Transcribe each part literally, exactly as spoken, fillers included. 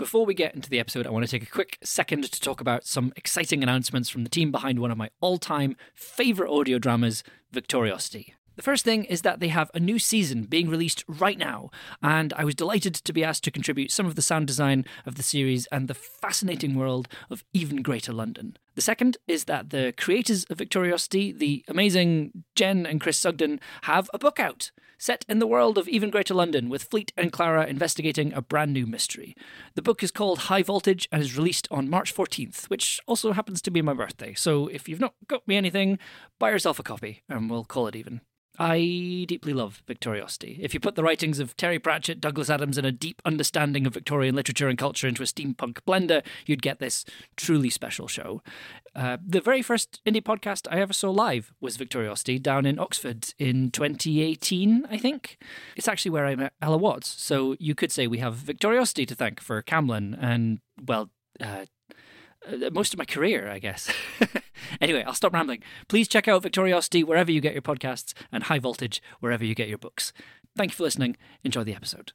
before we get into the episode, I want to take a quick second to talk about some exciting announcements from the team behind one of my all-time favourite audio dramas, Victoriosity. The first thing is that they have a new season being released right now, and I was delighted to be asked to contribute some of the sound design of the series and the fascinating world of Even Greater London. The second is that the creators of Victoriosity, the amazing Jen and Chris Sugden, have a book out, set in the world of Even Greater London, with Fleet and Clara investigating a brand new mystery. The book is called High Voltage and is released on March fourteenth, which also happens to be my birthday, so if you've not got me anything, buy yourself a copy, and we'll call it even. I deeply love Victoriosity. If you put the writings of Terry Pratchett, Douglas Adams, and a deep understanding of Victorian literature and culture into a steampunk blender, you'd get this truly special show. Uh, the very first indie podcast I ever saw live was Victoriosity down in Oxford in twenty eighteen, I think. It's actually where I met Ella Watts, so you could say we have Victoriosity to thank for Camlin and, well, uh, most of my career, I guess. Anyway, I'll stop rambling. Please check out Victoriosity wherever you get your podcasts and High Voltage wherever you get your books. Thank you for listening. Enjoy the episode.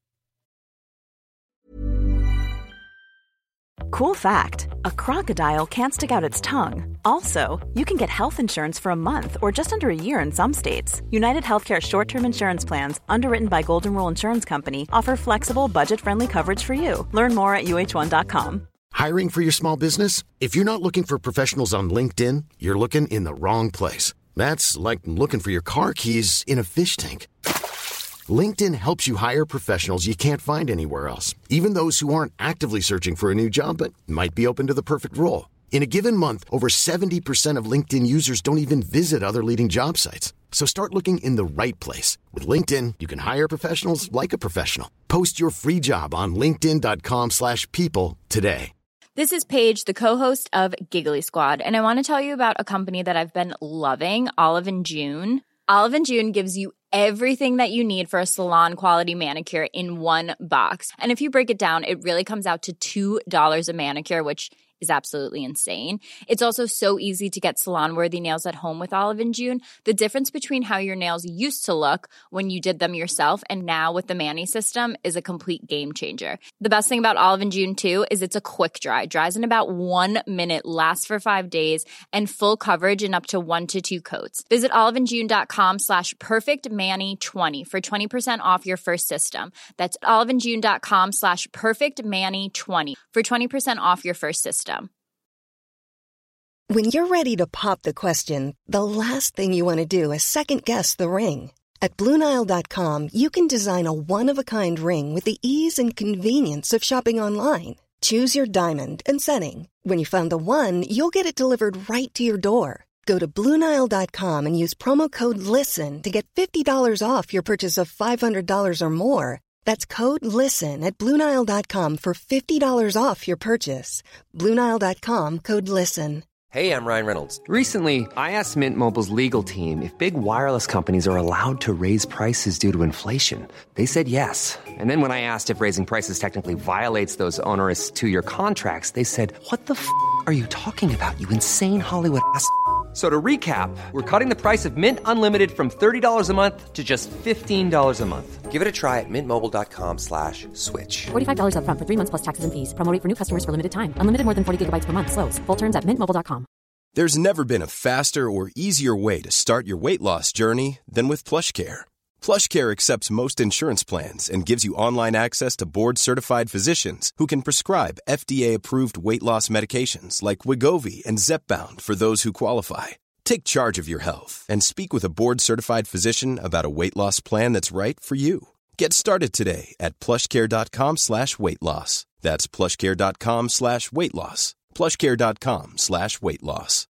Cool fact, a crocodile can't stick out its tongue. Also, you can get health insurance for a month or just under a year in some states. United Healthcare short-term insurance plans, underwritten by Golden Rule Insurance Company, offer flexible, budget-friendly coverage for you. Learn more at U H one dot com. Hiring for your small business? If you're not looking for professionals on LinkedIn, you're looking in the wrong place. That's like looking for your car keys in a fish tank. LinkedIn helps you hire professionals you can't find anywhere else, even those who aren't actively searching for a new job but might be open to the perfect role. In a given month, over seventy percent of LinkedIn users don't even visit other leading job sites. So start looking in the right place. With LinkedIn, you can hire professionals like a professional. Post your free job on linkedin dot com slash people today. This is Paige, the co-host of Giggly Squad, and I want to tell you about a company that I've been loving, Olive and June. Olive and June gives you everything that you need for a salon-quality manicure in one box. And if you break it down, it really comes out to two dollars a manicure, which is absolutely insane. It's also so easy to get salon-worthy nails at home with Olive and June. The difference between how your nails used to look when you did them yourself and now with the Mani system is a complete game changer. The best thing about Olive and June, too, is it's a quick dry. Dries in about one minute, lasts for five days, and full coverage in up to one to two coats. Visit oliveandjune.com slash perfectmani20 for twenty percent off your first system. That's oliveandjune.com slash perfectmani20 for twenty percent off your first system. When you're ready to pop the question, the last thing you want to do is second-guess the ring. At Blue Nile dot com, you can design a one-of-a-kind ring with the ease and convenience of shopping online. Choose your diamond and setting. When you find the one, you'll get it delivered right to your door. Go to Blue Nile dot com and use promo code LISTEN to get fifty dollars off your purchase of five hundred dollars or more. That's code LISTEN at Blue Nile dot com for fifty dollars off your purchase. Blue Nile dot com, code LISTEN. Hey, I'm Ryan Reynolds. Recently, I asked Mint Mobile's legal team if big wireless companies are allowed to raise prices due to inflation. They said yes. And then when I asked if raising prices technically violates those onerous two-year contracts, they said, what the f*** are you talking about, you insane Hollywood ass f- So to recap, we're cutting the price of Mint Unlimited from thirty dollars a month to just fifteen dollars a month. Give it a try at mintmobile.com slash switch. forty-five dollars up front for three months plus taxes and fees. Promo rate for new customers for limited time. Unlimited more than forty gigabytes per month. Slows full terms at mint mobile dot com. There's never been a faster or easier way to start your weight loss journey than with PlushCare. PlushCare accepts most insurance plans and gives you online access to board-certified physicians who can prescribe F D A-approved weight loss medications like Wegovy and Zepbound for those who qualify. Take charge of your health and speak with a board-certified physician about a weight loss plan that's right for you. Get started today at plushcare.com slash weight loss. That's plushcare.com slash weight loss. plushcare.com slash weight loss.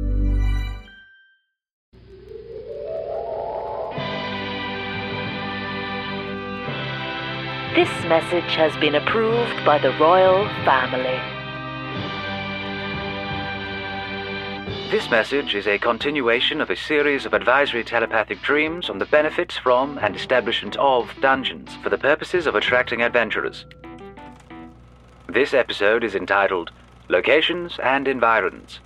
This message has been approved by the royal family. This message is a continuation of a series of advisory telepathic dreams on the benefits from and establishment of dungeons for the purposes of attracting adventurers. This episode is entitled Locations and Environs.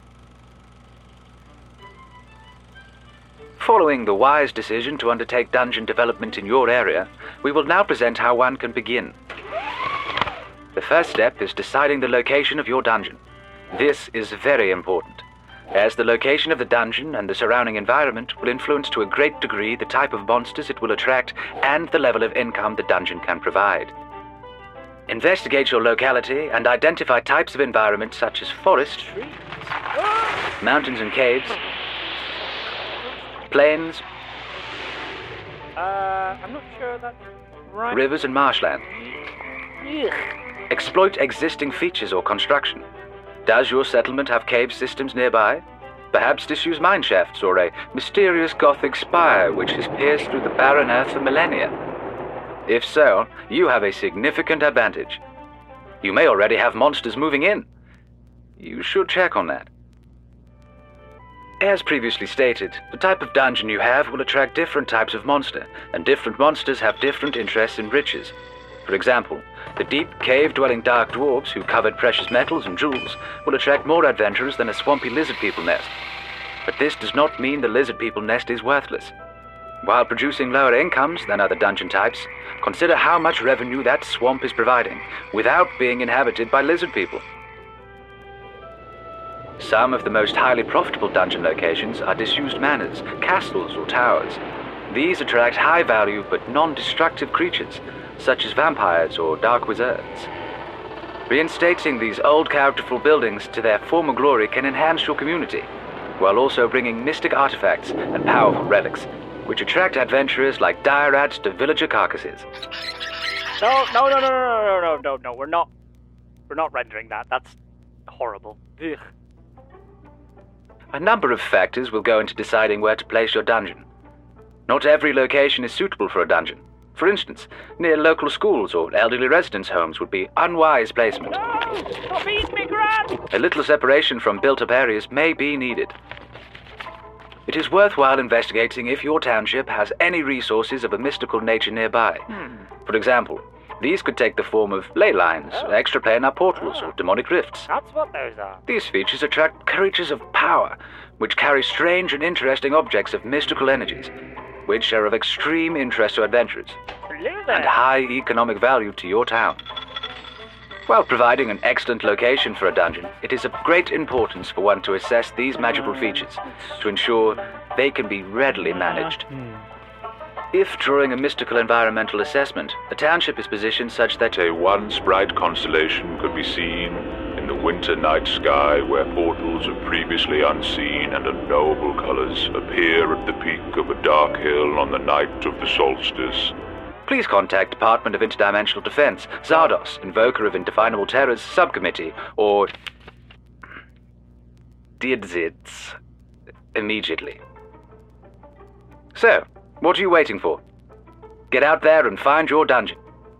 Following the wise decision to undertake dungeon development in your area, we will now present how one can begin. The first step is deciding the location of your dungeon. This is very important, as the location of the dungeon and the surrounding environment will influence to a great degree the type of monsters it will attract and the level of income the dungeon can provide. Investigate your locality and identify types of environments such as forest, mountains and caves, plains, Uh, I'm not sure that's right. rivers and marshland. Ugh. Exploit existing features or construction. Does your settlement have cave systems nearby? Perhaps disused mine shafts or a mysterious Gothic spire which has pierced through the barren earth for millennia. If so, you have a significant advantage. You may already have monsters moving in. You should check on that. As previously stated, the type of dungeon you have will attract different types of monster, and different monsters have different interests and riches. For example, the deep, cave-dwelling dark dwarves who covered precious metals and jewels will attract more adventurers than a swampy lizard people nest. But this does not mean the lizard people nest is worthless. While producing lower incomes than other dungeon types, consider how much revenue that swamp is providing without being inhabited by lizard people. Some of the most highly profitable dungeon locations are disused manors, castles, or towers. These attract high-value but non-destructive creatures, such as vampires or dark wizards. Reinstating these old characterful buildings to their former glory can enhance your community, while also bringing mystic artifacts and powerful relics, which attract adventurers like dire rats to villager carcasses. No, no, no, no, no, no, no, no, no, we're not, we're not rendering that. That's horrible. Ugh. A number of factors will go into deciding where to place your dungeon. Not every location is suitable for a dungeon. For instance, near local schools or elderly residence homes would be unwise placement. No! Stop eating me, Gran! A little separation from built-up areas may be needed. It is worthwhile investigating if your township has any resources of a mystical nature nearby. Hmm. For example, these could take the form of ley lines, Oh. extra planar portals, Oh. or demonic rifts. That's what those are. These features attract creatures of power, which carry strange and interesting objects of mystical energies, which are of extreme interest to adventurers, Hello there. and high economic value to your town. While providing an excellent location for a dungeon, it is of great importance for one to assess these magical features, to ensure they can be readily managed. If, during a mystical environmental assessment, a township is positioned such that a once bright constellation could be seen in the winter night sky, where portals of previously unseen and unknowable colors appear at the peak of a dark hill on the night of the solstice, please contact Department of Interdimensional Defense, Zardos, Invoker of Indefinable Terrors Subcommittee, or D I D Z I D S immediately. So, what are you waiting for? Get out there and find your dungeon.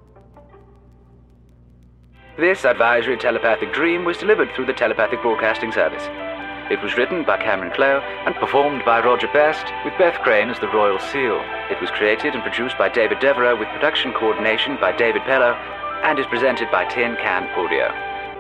This advisory telepathic dream was delivered through the Telepathic Broadcasting Service. It was written by Cameron Clough and performed by Roger Best, with Beth Crane as the Royal Seal. It was created and produced by David Devereux, with production coordination by David Pello, and is presented by Tin Can Audio.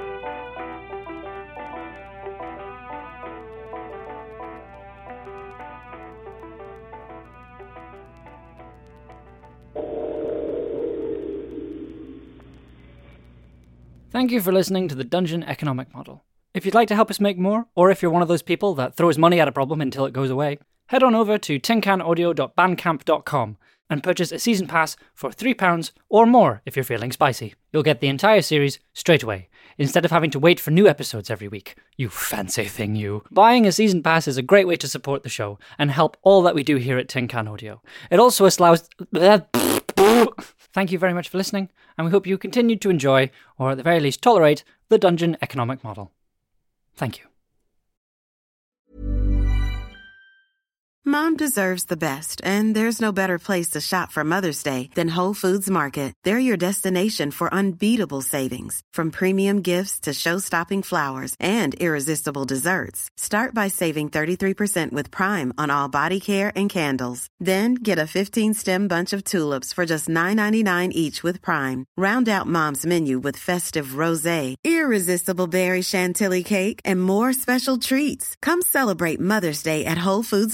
Thank you for listening to the Dungeon Economic Model. If you'd like to help us make more, or if you're one of those people that throws money at a problem until it goes away, head on over to tin can audio dot bandcamp dot com and purchase a season pass for three pounds or more if you're feeling spicy. You'll get the entire series straight away, instead of having to wait for new episodes every week. You fancy thing, you. Buying a season pass is a great way to support the show and help all that we do here at Tin Can Audio. It also allows... Thank you very much for listening, and we hope you continue to enjoy, or at the very least tolerate, the Dungeon Economic Model. Thank you. Mom deserves the best, and there's no better place to shop for Mother's Day than Whole Foods Market. They're your destination for unbeatable savings, from premium gifts to show-stopping flowers and irresistible desserts. Start by saving thirty-three percent with Prime on all body care and candles. Then get a fifteen-stem bunch of tulips for just nine ninety-nine each with Prime. Round out Mom's menu with festive rosé, irresistible berry chantilly cake, and more special treats. Come celebrate Mother's Day at Whole Foods Market.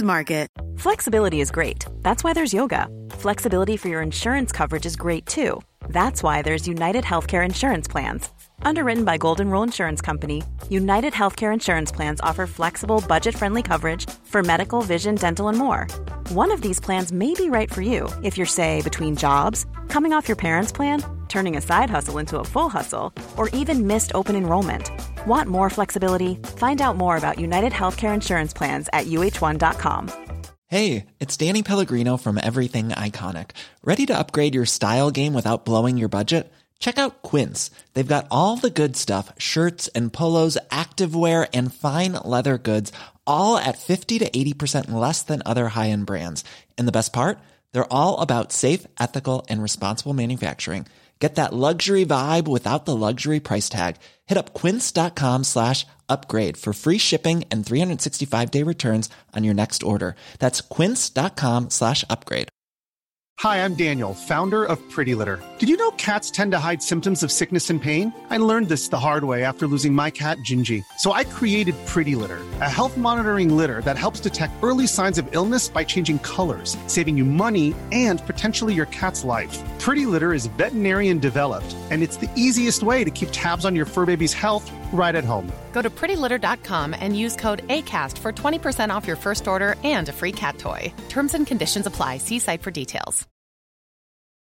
it. Flexibility is great. That's why there's yoga. Flexibility for your insurance coverage is great too. That's why there's United Healthcare Insurance Plans. Underwritten by Golden Rule Insurance Company, United Healthcare Insurance Plans offer flexible, budget-friendly coverage for medical, vision, dental, and more. One of these plans may be right for you if you're, say, between jobs, coming off your parents' plan, turning a side hustle into a full hustle, or even missed open enrollment. Want more flexibility? Find out more about United Healthcare Insurance Plans at U H one dot com. Hey, it's Danny Pellegrino from Everything Iconic. Ready to upgrade your style game without blowing your budget? Check out Quince. They've got all the good stuff, shirts and polos, activewear, and fine leather goods, all at fifty to eighty percent less than other high-end brands. And the best part? They're all about safe, ethical, and responsible manufacturing. Get that luxury vibe without the luxury price tag. Hit up quince.com slash upgrade for free shipping and three sixty-five day returns on your next order. That's quince.com slash upgrade. Hi, I'm Daniel, founder of Pretty Litter. Did you know cats tend to hide symptoms of sickness and pain? I learned this the hard way after losing my cat, Gingy. So I created Pretty Litter, a health monitoring litter that helps detect early signs of illness by changing colors, saving you money and potentially your cat's life. Pretty Litter is veterinarian developed, and it's the easiest way to keep tabs on your fur baby's health right at home. Go to pretty litter dot com and use code ACAST for twenty percent off your first order and a free cat toy. Terms and conditions apply. See site for details.